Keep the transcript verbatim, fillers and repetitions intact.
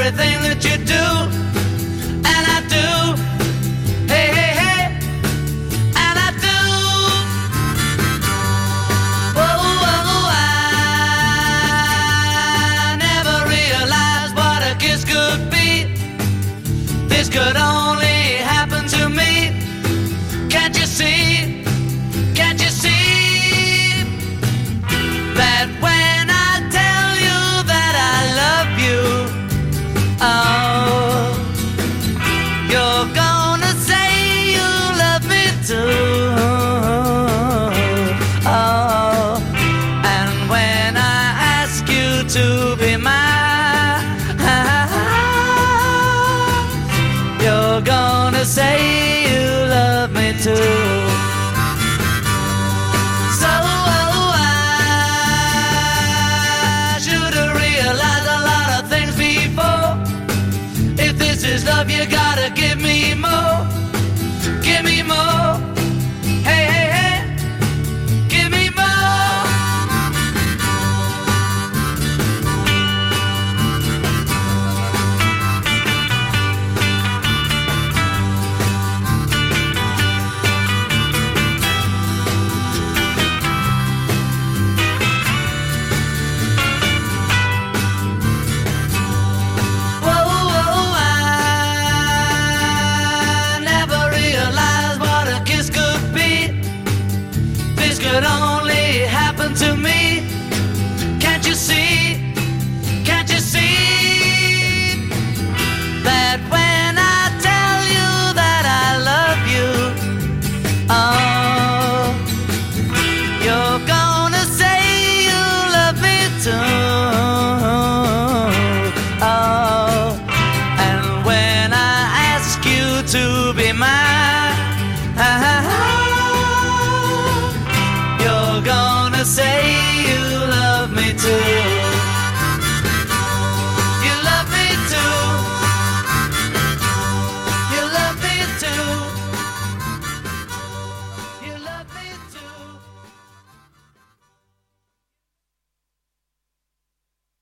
everything that you do, and I do. Hey, hey, hey, and I do. Whoa, whoa, I never realized what a kiss could be. This could only happen to me. Can't you see? Can't you see that when I tell you that I love you, oh, you're gonna say you love me too. Oh, and when I ask you to be mine, you're gonna say you love me too. So oh, I should have realized a lot of things before. If this is love, you gotta give me more. Give me more. Hey, hey, hey, give me more. Whoa, whoa, I never realized what a kiss could be. This could only happen to me. Can't you see? Can't you see that when I tell you that I love you, oh, you're gonna say you love me too. Oh, and when I ask you to be mine, you're gonna say you love me too.